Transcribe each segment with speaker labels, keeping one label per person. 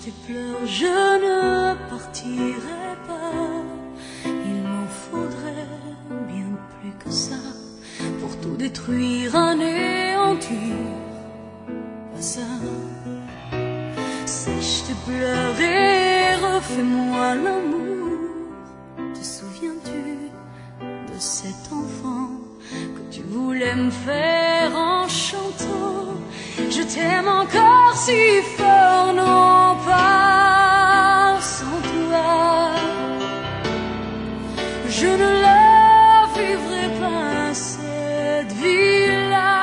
Speaker 1: tes pleurs, je ne partirai pas. Il m'en faudrait bien plus que ça pour tout détruire, anéantir. Pas ça. Sèche tes pleurs et refais-moi l'amour. Te souviens-tu de cet enfant que tu voulais me faire en chantant? Je t'aime encore si fort, non pas sans toi. Je ne la vivrai pas cette vie-là.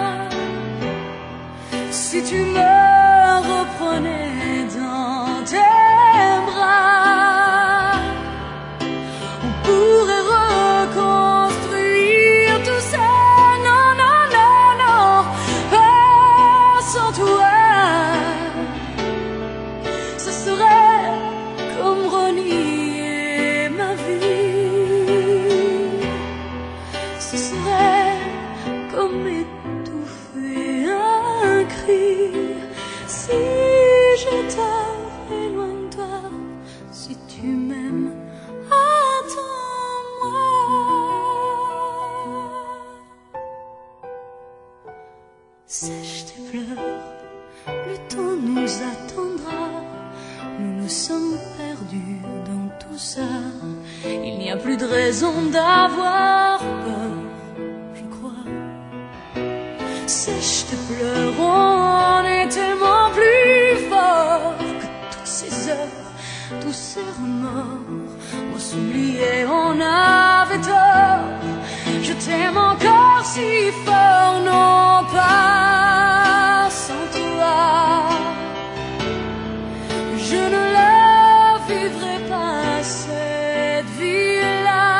Speaker 1: Si tu me reprenais dans tes bras, on pourrait reconstruire tout ça. Non, non, non, non, pas sans toi. Ce serait comme renier ma vie. Ce serait comme étouffer un cri. Si je t'avais loin de toi, si tu m'aimes, attends-moi. Sèche tes pleurs, le temps nous attendra. Nous nous sommes perdus dans tout ça. Il n'y a plus de raison d'avoir peur, je crois. Sèche tes pleurs, on est tellement plus fort que toutes ces heures, tous ces remords. On s'oubliait, on avait tort. Je t'aime encore si fort, non pas sans toi. Je ne la vivrai pas cette vie-là.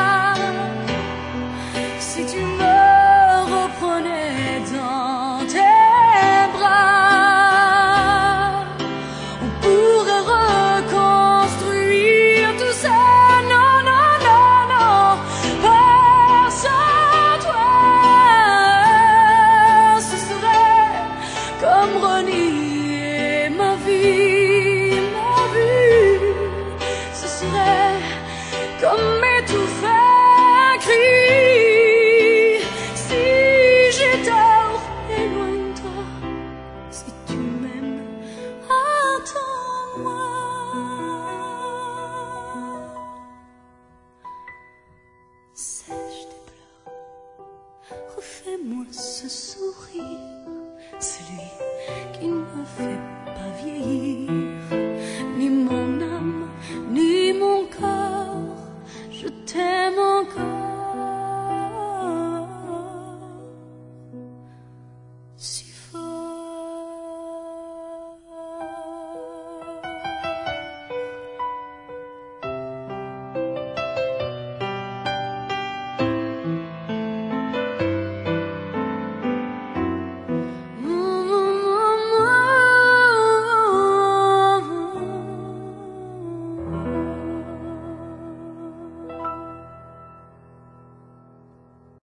Speaker 1: Si tu me reprenais dans tes bras, on pourrait reconstruire tout ça. Non, non, non, non, pas sans toi. Ce serait comme renier ma vie, ma vie. Ce serait comme étouffer un cri. Si j'ai tort et loin de toi, si tu m'aimes, attends-moi. Sèche tes pleurs, refais-moi ce sourire, celui qui ne me fait pas vieillir, ni mon âme, ni mon corps. Je t'aime encore. Si